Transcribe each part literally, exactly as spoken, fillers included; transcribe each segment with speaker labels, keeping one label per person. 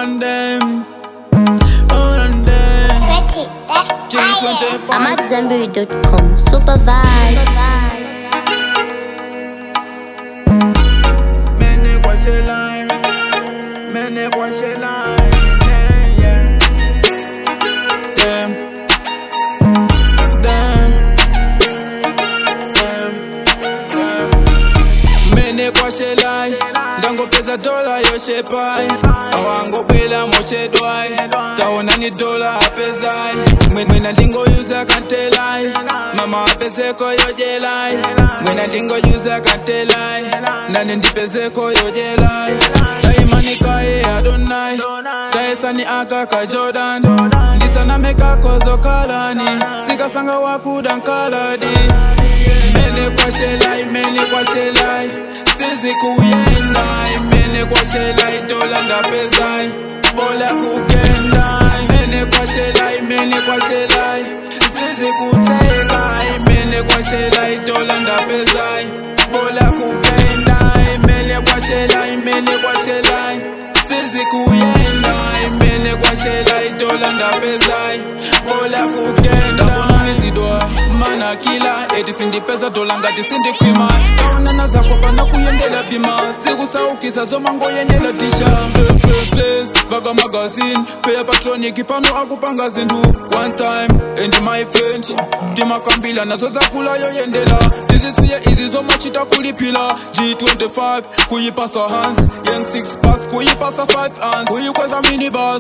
Speaker 1: on them, all on them.
Speaker 2: I'm at Zanberry dot com. Super vibes.
Speaker 1: Many watch a line, many watch a line, yeah, yeah. Them, them, them, them. Many watch a line. Dango pesa dola yo shepai awango pela moche dwai taona ni dola apezai mwena dingo yuza kantelai mama apezeko yo jelai mwena dingo yuza kantelai nani ndipezeko yo jelai taimani kae adonai taesani aka ka Jordan ndisana meka kozo kalani sika sanga wakudan kaladi mene kwa shelai mene kwa shelai sizi kuyendai mene kwa shelai dola ndapezai bola kukendai mene kwa shelai mene kwa shelai sizi kutekai mene kwa shelai dola ndapezai bola kukendai mene kwa shelai mene kwa shelai sizi kuyendai mene kwa shelai dola ndapezai bola kukendai sidwa mana kila eti sindi pesa dola ngati sindi kwima taonana zako pana kuyendela bima zikusaukisa zomango yendela tisha place vaga magazine pay patronic pano akupanga zindu one time and my friend timakambila nazo zakula yo yendela tizisiye izi zomachita kulipila G twenty-five kuyipasa hands young six pass kuyipasa five hands kuyikweza minibus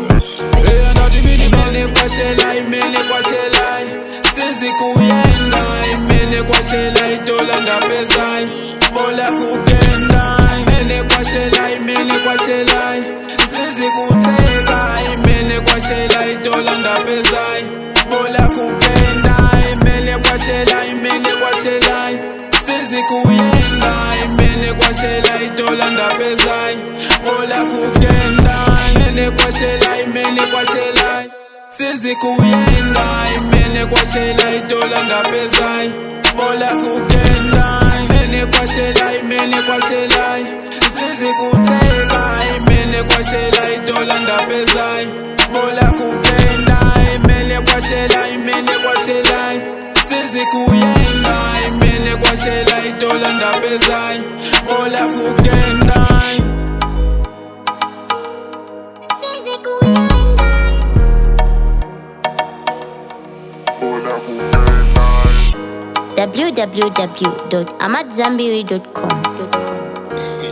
Speaker 1: hey and the minibus mene kwa shelai mene kwa shelai sizi kuyendai mene kwa shelai dola ndapezai bola kukendai mene kwa shelai mene kwa shelai sizi kutekai mene kwa shelai dola ndapezai bola kukendai mene kwa shelai mene kwa shelai sizi kuyendai mene kwa shelai dola ndapezai bola kukendai mene kwa shelai mene kwa shelai sizi kuyendai mene kwa shelai dola ndapezai bola kukendai mene kwa shelai mene kwa shelai sizi kutekai mene kwa shelai dola ndapezai bola kukendai mene kwa shelai mene kwa shelai sizi kuyendai mene kwa shelai dola ndapezai bola kukendai
Speaker 2: w w w dot amadzambiri dot com